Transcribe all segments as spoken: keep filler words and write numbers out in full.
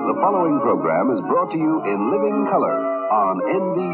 The following program is brought to you in living color on N B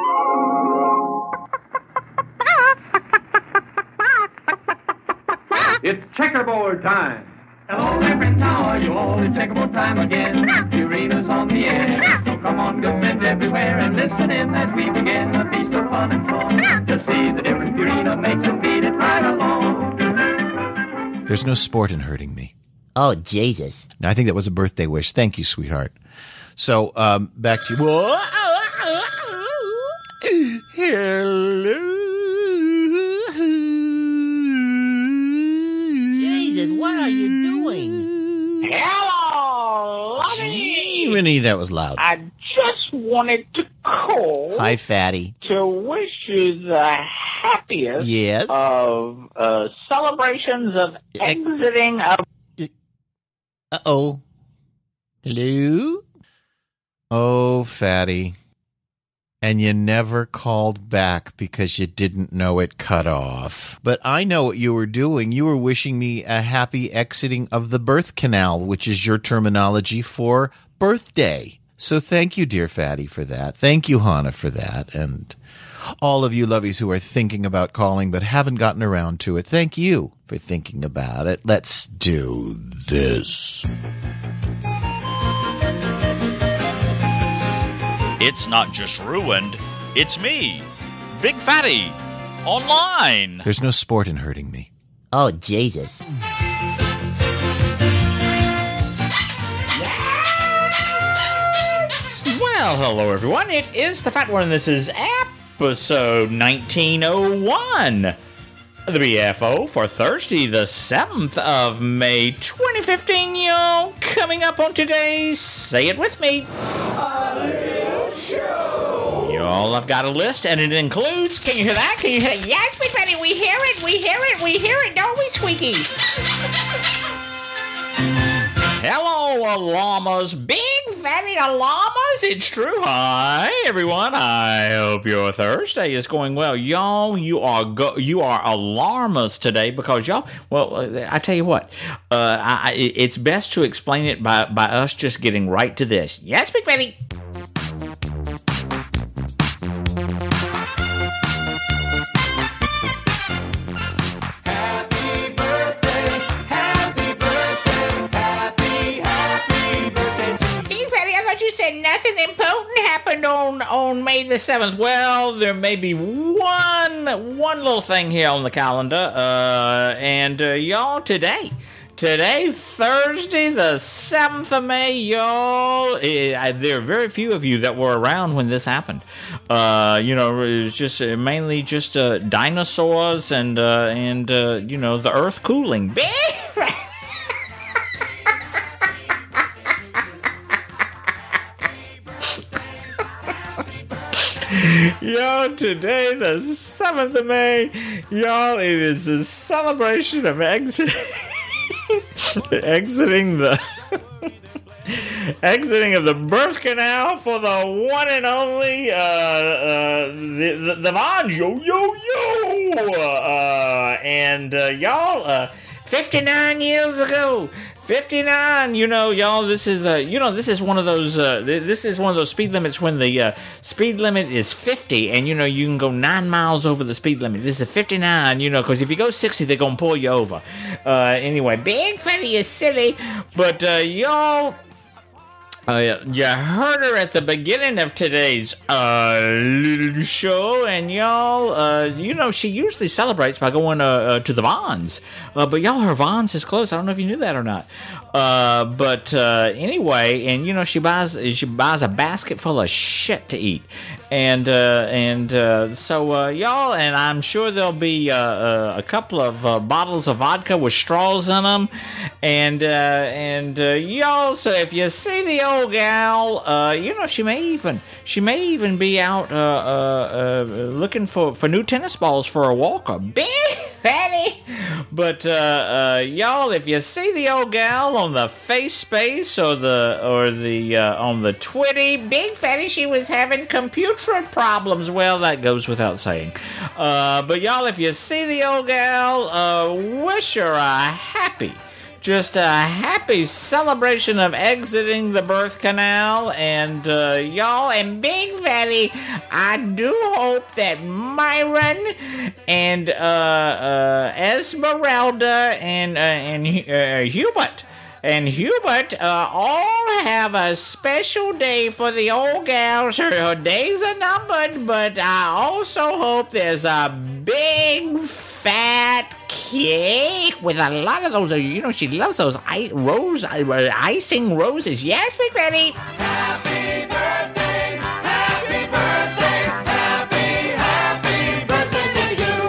C. It's checkerboard time. Hello, my friends, how are you all? It's checkerboard time again. Purina's on the air. So come on, good friends everywhere, and listen in as we begin a feast of fun and song. To see the difference Purina makes and feed it right along. There's no sport in hurting me. Oh, Jesus. Now, I think that was a birthday wish. Thank you, sweetheart. So, um, back to you. Whoa. Hello. Jesus, what are you doing? Hello, Lonnie. Jiminy, that was loud. I just wanted to call. Hi, fatty. To wish you the happiest yes. of uh, celebrations of exiting of... Uh-oh. Hello? Oh, fatty. And you never called back because you didn't know it cut off. But I know what you were doing. You were wishing me a happy exiting of the birth canal, which is your terminology for birthday. So thank you, dear fatty, for that. Thank you, Hannah, for that. And all of you lovies who are thinking about calling but haven't gotten around to it, thank you for thinking about it. Let's do this. It's not just ruined, it's me, Big Fatty, online. There's no sport in hurting me. Oh, Jesus. Well, hello everyone, it is the Fat One, and this is episode nineteen oh one. The B F O for Thursday, the seventh of May, twenty fifteen, y'all. Coming up on today's Say It With Me. A little show. Y'all, I've got a list, and it includes, can you hear that? Can you hear that? Yes, Big Fatty, we hear it, we hear it, we hear it, don't we, Squeaky? Hello, llamas, Big Fatty llamas, it's true. Hi, everyone. I hope your Thursday is going well. Y'all, you are go- you are alarmists today because y'all, well, uh, I tell you what, uh, I, it's best to explain it by, by us just getting right to this. Yes, Big Fatty? Nothing important happened on, on May the seventh. Well, there may be one one little thing here on the calendar. Uh, and uh, y'all, today, today, Thursday, the seventh of May, y'all, uh, there are very few of you that were around when this happened. Uh, you know, it was just uh, mainly just uh, dinosaurs and, uh, and uh, you know, the earth cooling. Yo, today, the seventh of May, y'all, it is the celebration of exiting, exiting the, exiting of the birth canal for the one and only, uh, uh, the, the, the Von, yo, yo, yo, uh, and, uh, y'all, uh, fifty-nine years ago, fifty-nine, you know, y'all, this is, uh, you know, this is one of those, uh, this is one of those speed limits when the, uh, speed limit is fifty, and, you know, you can go nine miles over the speed limit. This is fifty-nine, you know, because if you go sixty, they're gonna pull you over. Uh, anyway, Big Fatty is silly, but, uh, y'all, Uh, you heard her at the beginning of today's uh, little show, and y'all, uh, you know, she usually celebrates by going uh, uh, to the Vons. Uh, but y'all, her Vons is closed. I don't know if you knew that or not. Uh, but uh, anyway, and you know, she buys she buys a basket full of shit to eat, and uh, and uh, so uh, y'all, and I'm sure there'll be uh, uh, a couple of uh, bottles of vodka with straws in them, and uh, and uh, y'all. So if you see the old gal, uh, you know, she may even she may even be out uh, uh, uh, looking for, for new tennis balls for a walker. Big Fatty. But uh, uh, y'all, if you see the old gal on the face space or the or the uh, on the Twitty, Big Fatty, she was having computer problems. Well, that goes without saying. Uh, but y'all, if you see the old gal, uh, wish her a happy just a happy celebration of exiting the birth canal. And uh, y'all, and Big Fatty, I do hope that Myron and uh, uh, Esmeralda and uh, and uh, Hubert and Hubert uh, all have a special day for the old gals. Her, her days are numbered, but I also hope there's a big fat cake with a lot of those. You know, she loves those I- rose uh, icing roses. Yes, Big Fatty. Happy birthday, happy birthday, happy, happy birthday to you.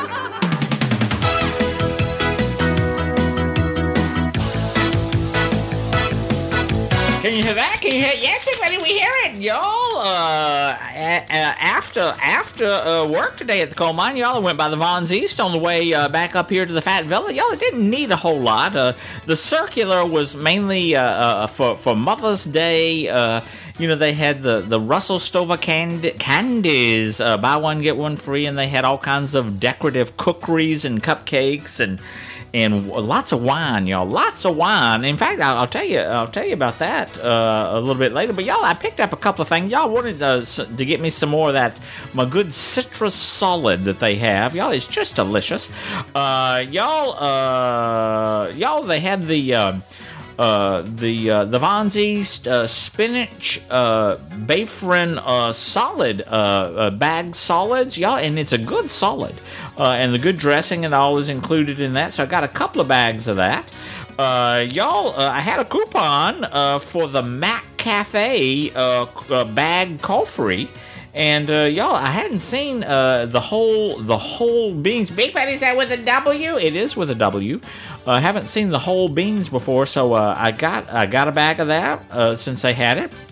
Can you hear that? Can you hear it? Yes, Big Fatty, we hear it, y'all. Uh, a- a- after after uh, work today at the coal mine, y'all went by the Vons East on the way uh, back up here to the Fat Villa. Y'all, it didn't need a whole lot. Uh, the circular was mainly uh, uh, for for Mother's Day. Uh, you know, they had the, the Russell Stover candy, candies, uh, buy one get one free, and they had all kinds of decorative cookeries and cupcakes and. And lots of wine, y'all. Lots of wine. In fact, I'll, I'll tell you. I'll tell you about that uh, a little bit later. But y'all, I picked up a couple of things. Y'all wanted uh, to get me some more of that, my good citrus solid that they have. Y'all, it's just delicious. Uh, y'all, uh, y'all, they had the. Uh, Uh, the uh, the Vons East uh, spinach uh, Bayfriend uh, solid uh, uh, bag solids, y'all, and it's a good solid, uh, and the good dressing and all is included in that. So I got a couple of bags of that. Uh, y'all, uh, I had a coupon uh, for the Mac Cafe uh, uh, bag call free. And uh, y'all, I hadn't seen uh, the whole the whole beans. Big Fatty, is that with a W? It is with a W. I uh, haven't seen the whole beans before, so uh, I got I got a bag of that uh, since they had it.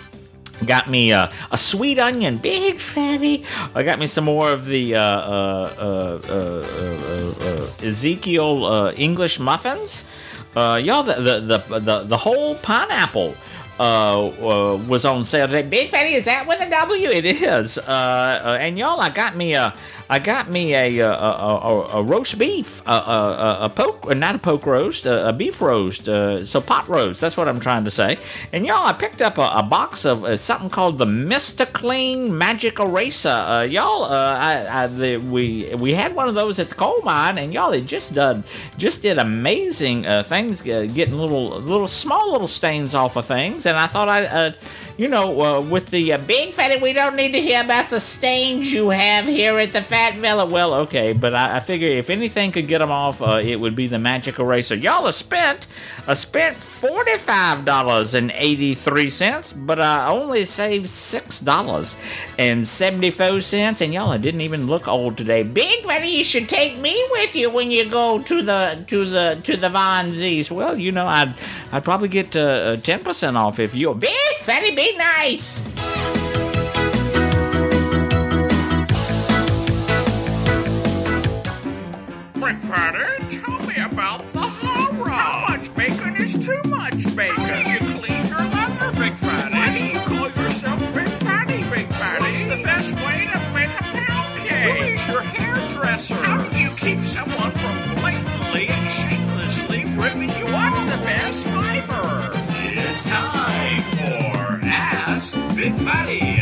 Got me uh, a sweet onion, Big Fatty. I got me some more of the uh, uh, uh, uh, uh, uh, Ezekiel uh, English muffins. Uh, y'all, the the, the the the whole pineapple. Uh, uh, was on sale today. Big Fatty, is that with a W? It is. Uh, uh, and y'all, I got me a, I got me a a, a, a roast beef, a, a, a poke, not a poke roast, a, a beef roast. Uh, so pot roast. That's what I'm trying to say. And y'all, I picked up a, a box of uh, something called the Mister Clean Magic Eraser. Uh, y'all, uh, I, I the, we we had one of those at the coal mine, and y'all, it just done just did amazing uh, things, uh, getting little little small little stains off of things. And I thought I, uh, you know, uh, with the uh, Big Fatty, we don't need to hear about the stains you have here at the Fat Villa. Well, okay, but I, I figure if anything could get them off, uh, it would be the magic eraser. Y'all have spent, uh, spent forty-five dollars and eighty-three cents, but I only saved six dollars and seventy-four cents. And y'all, I didn't even look old today. Big Fatty, you should take me with you when you go to the to the to the Vons East. Well, you know, I'd I'd probably get uh, ten percent off if you're Big Fatty. Be nice. Big Fatty, tell me about the horror. How much bacon is too much bacon? How do you clean your leather, Big Fatty? Why do you call yourself Big Fatty, Big Fatty? What's the best way to make a pound cake? Who is your hairdresser? How do you keep someone from blatantly and shamelessly ripping you off? What's the best fiber? It's time for Ask Big Fatty.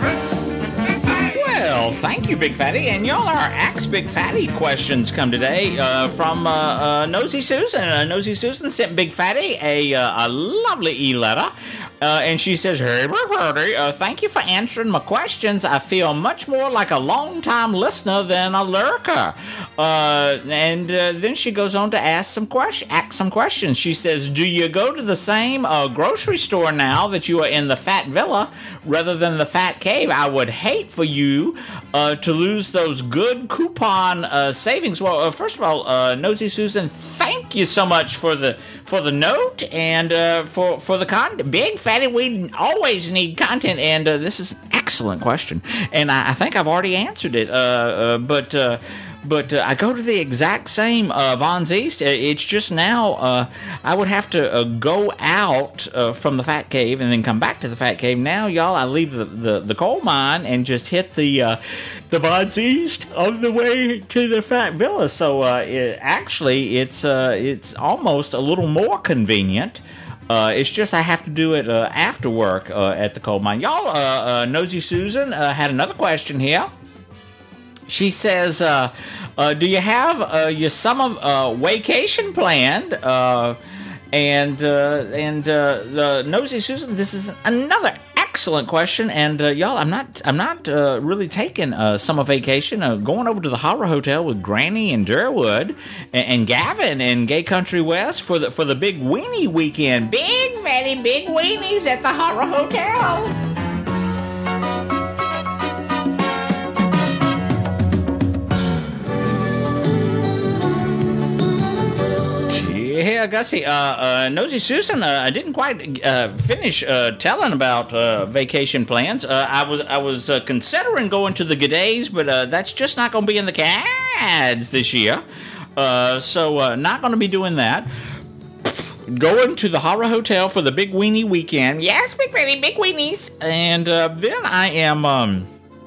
Well, thank you, Big Fatty. And y'all, our Ask Big Fatty questions come today uh, from uh, uh, Nosy Susan. Uh, Nosy Susan sent Big Fatty a, uh, a lovely e-letter. Uh, and she says, "Hey, Big Fatty, uh, thank you for answering my questions. I feel much more like a long-time listener than a lurker." Uh, and uh, then she goes on to ask some, question, ask some questions. She says, "Do you go to the same uh, grocery store now that you are in the Fat Villa rather than the Fat Cave? I would hate for you uh, to lose those good coupon uh, savings." Well, uh, first of all, uh, Nosy Susan, thank you so much for the for the note and uh, for for the content. Big Fatty, we always need content, and uh, this is an excellent question, and I, I think I've already answered it. Uh, uh, but uh, but uh, I go to the exact same uh, Vons East. It's just now uh, I would have to uh, go out uh, from the Fat Cave and then come back to the Fat Cave. Now, y'all, I leave the, the, the coal mine and just hit the uh, the Vons East on the way to the Fat Villa. So uh, it, actually, it's uh, it's almost a little more convenient. Uh, it's just I have to do it uh, after work uh, at the coal mine. Y'all, uh, uh, Nosy Susan uh, had another question here. She says, uh, uh, do you have uh, your summer uh, vacation planned? Uh, and uh, and uh, the Nosy Susan, this is another excellent question. And uh, y'all, I'm not I'm not uh, really taking a summer vacation. Uh, going over to the Horror Hotel with Granny and Durwood and, and Gavin and Gay Country West for the for the big weenie weekend. Big, very big weenies at the Horror Hotel. Hey, Gussie, uh, uh, Nosy Susan, uh, I didn't quite uh, finish uh, telling about uh, vacation plans. Uh, I was I was uh, considering going to the G'days, but uh, that's just not going to be in the cards this year. Uh, so uh, not going to be doing that. Going to the Horror Hotel for the Big Weenie weekend. Yes, big, very big weenies. And uh, then I am... Um,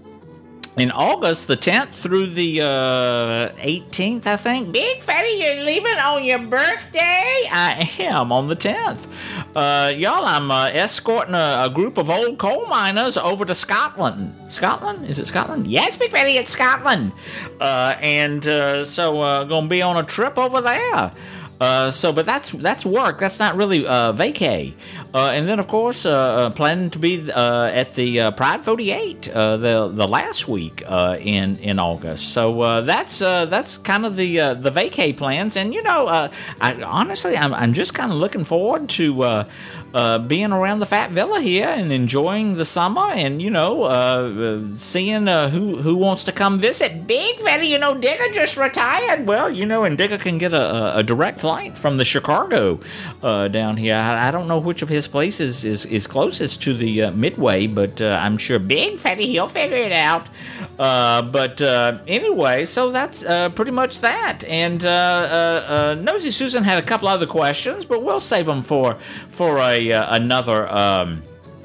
in August, the tenth through the uh, eighteenth, I think. Big Fatty, you're leaving on your birthday? I am on the tenth. Uh, y'all, I'm uh, escorting a, a group of old coal miners over to Scotland. Scotland? Is it Scotland? Yes, Big Fatty, it's Scotland. Uh, and uh, so uh, going to be on a trip over there. Uh, so, but that's that's work. That's not really uh, vacay. Uh, and then, of course, uh, uh, planning to be uh, at the uh, Pride forty-eight uh, the the last week uh, in in August. So uh, that's uh, that's kind of the uh, the vacay plans. And you know, uh, I, honestly, I'm I'm just kind of looking forward to uh, uh, being around the Fat Villa here and enjoying the summer. And you know, uh, seeing uh, who who wants to come visit. Big Fatty, you know, Digger just retired. Well, you know, and Digger can get a, a direct flight from the Chicago uh, down here. I, I don't know which of his places is, is closest to the uh, Midway, but uh, I'm sure Big Fatty, he'll figure it out. Uh, but uh, anyway, so that's uh, pretty much that. And uh, uh, uh, Nosy Susan had a couple other questions, but we'll save them for for a uh, another. Um,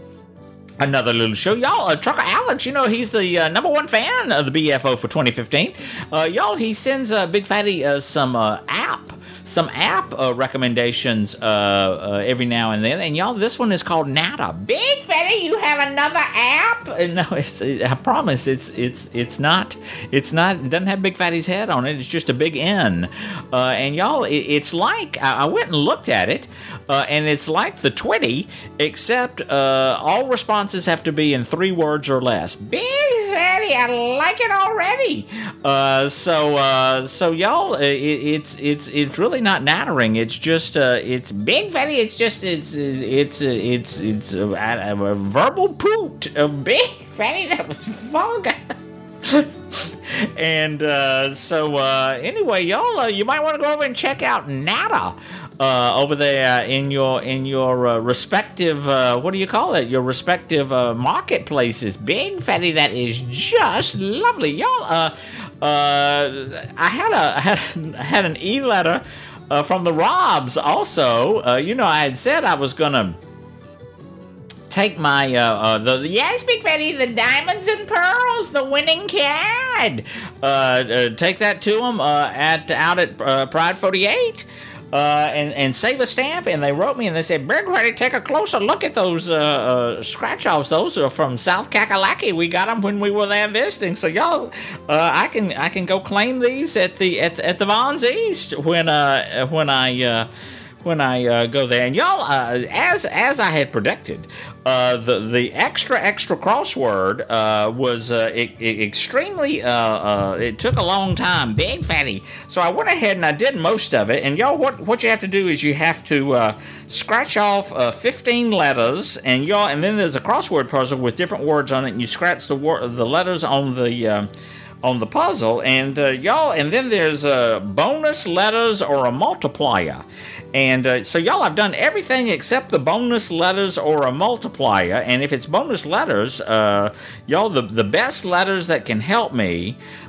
Another little show. Y'all, uh, Trucker Alex, you know, he's the uh, number one fan of the B F O for twenty fifteen. Uh, y'all, he sends uh, Big Fatty uh, some uh, app, some app uh, recommendations uh, uh, every now and then. And y'all, this one is called Nata. Big Fatty, you have another app? Uh, no, it's, I promise, it's it's it's not, it's not, it doesn't have Big Fatty's head on it. It's just a big N. Uh, and y'all, it, it's like, I, I went and looked at it, uh, and it's like the Twitty, except uh, all responses have to be in three words or less. Big Fatty, I like it already. Uh, so, uh, so y'all, it, it's it's it's really not nattering. It's just uh, it's Big Fatty. It's just it's it's it's it's a, a, a verbal poot. A Big Fatty, that was vulgar. And uh, so uh, anyway, y'all, uh, you might want to go over and check out Nata. Uh, over there in your in your uh, respective uh, what do you call it? Your respective uh, marketplaces. Big Fatty, that is just lovely, y'all. Uh, uh, I had a I had, I had an e-letter uh, from the Robs also. Uh, you know, I had said I was gonna take my uh, uh, the yes, Big Fatty, the diamonds and pearls, the winning card. Uh, uh, take that to them uh, at out at uh, Pride forty-eight. Uh, and, and save a stamp, and they wrote me and they said, Big Fatty, take a closer look at those uh, uh, scratch-offs. Those are from South Kakalaki. We got them when we were there visiting. So y'all, uh, I can I can go claim these at the at, at the Vons East when uh when I uh, when I uh, go there. And y'all, uh, as as I had predicted, uh, the the extra extra crossword uh, was uh, e- e- extremely. Uh, uh, it took a long time, Big Fatty. So I went ahead and I did most of it. And y'all, what what you have to do is you have to uh, scratch off uh, fifteen letters, and y'all, and then there's a crossword puzzle with different words on it, and you scratch the wor- the letters on the. Uh, on the puzzle, and uh, y'all, and then there's uh, bonus letters or a multiplier. And uh, so y'all, I've done everything except the bonus letters or a multiplier. And if it's bonus letters, uh, y'all, the, the best letters that can help me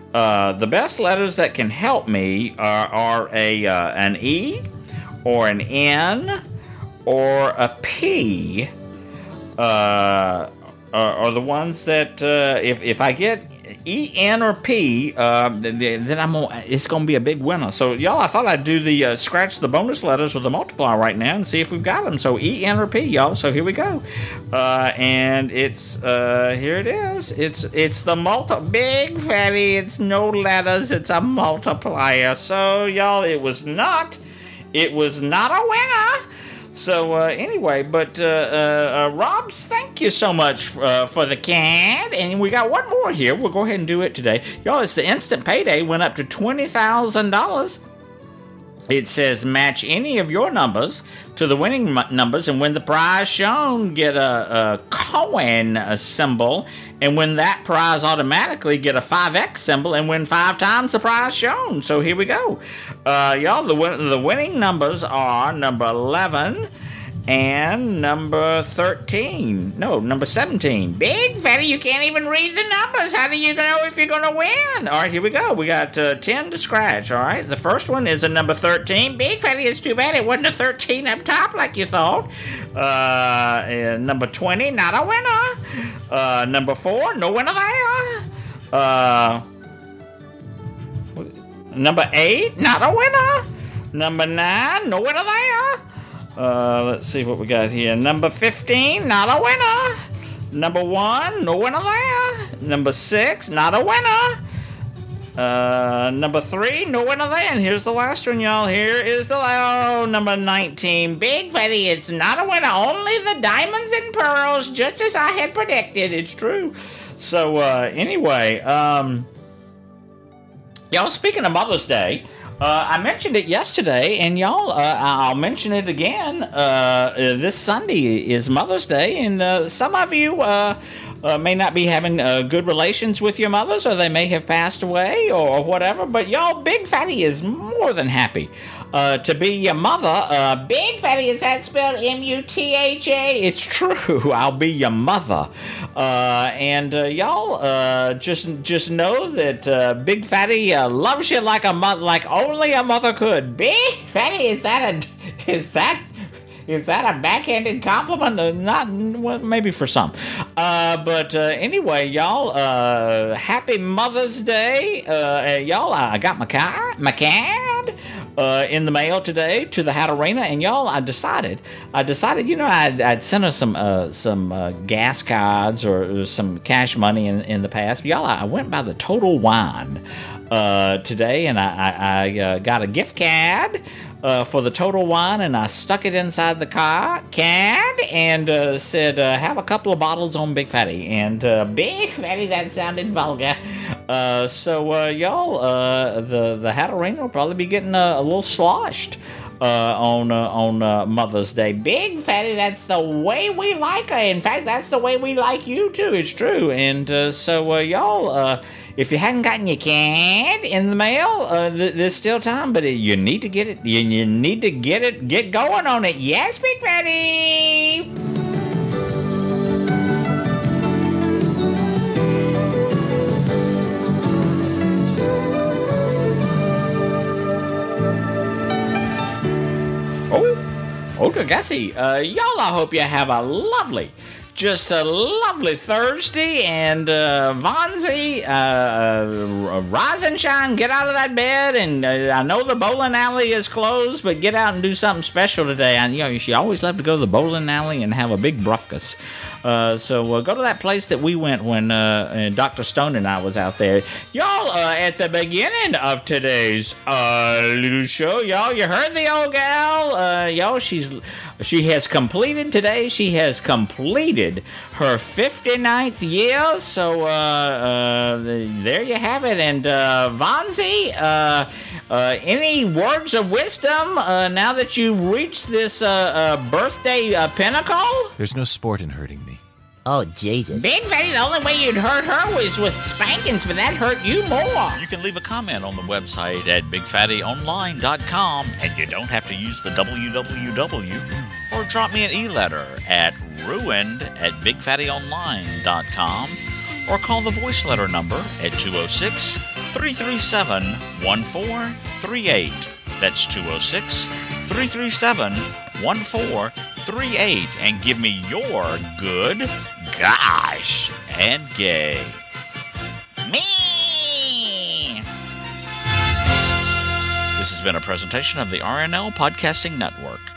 Uh, the best letters that can help me are, are a uh, an E, or an N, or a P. Uh, are, are the ones that uh, if if I get E, N, or P, uh, then, then I'm gonna, it's going to be a big winner. So, y'all, I thought I'd do the uh, scratch the bonus letters with the multiplier right now and see if we've got them. So, E, N, or P, y'all. So, here we go. Uh, and it's, uh, here it is. It's it's the multi, big fatty. It's no letters. It's a multiplier. So, y'all, it was not, it was not a winner. So, uh, anyway, but, uh, uh, uh, Robs, thank you so much uh, for the can. And we got one more here. We'll go ahead and do it today. Y'all, it's the instant payday. Went up to twenty thousand dollars. It says match any of your numbers to the winning m- numbers, and when the prize shown, get a, a coin a symbol, and win that prize automatically, get a five X symbol, and win five times the prize shown. So here we go. Uh, y'all, the, win- the winning numbers are number eleven and number thirteen. No, number seventeen. Big fatty, you can't even read the numbers. How do you know if you're going to win? All right, here we go. We got uh, ten to scratch, all right? The first one is a number thirteen. Big fatty, it's too bad it wasn't a thirteen up top like you thought. Uh, and number twenty, not a winner. Uh, number four, no winner there. Uh, number eight, not a winner. Number nine, no winner there. Uh, let's see what we got here. Number fifteen, not a winner. Number one, no winner there. Number six, not a winner. Uh, number three, no winner there. And here's the last one, y'all. Here is the, oh, number nineteen. Big fatty, it's not a winner. Only the diamonds and pearls, just as I had predicted. It's true. So, uh, anyway, um, y'all, speaking of Mother's Day, Uh, I mentioned it yesterday, and y'all, uh, I'll mention it again. Uh, this Sunday is Mother's Day, and uh, some of you uh, uh, may not be having uh, good relations with your mothers, or they may have passed away, or whatever. But y'all, Big Fatty is more than happy uh, to be your mother. Uh, Big Fatty, is that spelled M U T H A? It's true. I'll be your mother. Uh, and uh, y'all, uh, just just know that uh, Big Fatty uh, loves you like a mother, like only a mother could. Big Fatty, is that a is that is that a backhanded compliment? Uh, not well, maybe for some. Uh, but uh, anyway, y'all, uh, happy Mother's Day, uh, y'all. I got my car, my card. Uh, in the mail today to the Hat Arena, and y'all, I decided, I decided, you know, I'd, I'd sent her some uh, some uh, gas cards or, or some cash money in, in the past. Y'all, I went by the Total Wine uh, today, and I, I, I uh, got a gift card uh, for the Total Wine, and I stuck it inside the car card and uh, said, uh, have a couple of bottles on Big Fatty. And uh, Big Fatty, that sounded vulgar. Uh, so, uh, y'all, uh, the, the Hat Arena will probably be getting a, a little sloshed uh, on uh, on uh, Mother's Day. Big Fatty, that's the way we like her. In fact, that's the way we like you, too. It's true. And uh, so, uh, y'all, uh, if you hadn't gotten your card in the mail, uh, th- there's still time, but you need to get it. You, you need to get it, get going on it. Yes, Big Fatty! Oh, Gussie, uh, y'all, I hope you have a lovely, just a lovely Thursday, and uh, Vonzie, uh, uh, rise and shine, get out of that bed, and uh, I know the bowling alley is closed, but get out and do something special today. And, you know, she always loved to go to the bowling alley and have a big brufkus. Uh, so uh, go to that place that we went when uh, Doctor Stone and I was out there. Y'all, uh, at the beginning of today's uh, little show, y'all, you heard the old gal. Uh, y'all, she's she has completed today. She has completed her fifty-ninth year. So uh, uh, there you have it. And uh, Vonzie, uh, uh, any words of wisdom uh, now that you've reached this uh, uh, birthday uh, pinnacle? There's no sport in hurting me. Oh, Jesus. Big Fatty, the only way you'd hurt her was with spankings, but that hurt you more. You can leave a comment on the website at big fatty online dot com, and you don't have to use the W W W, or drop me an e-letter at ruined at big fatty online dot com, or call the voice letter number at two oh six, three three seven, one four three eight. That's two oh six, three three seven, one four three eight. And give me your good, gosh, and gay. Me! This has been a presentation of the R N L Podcasting Network.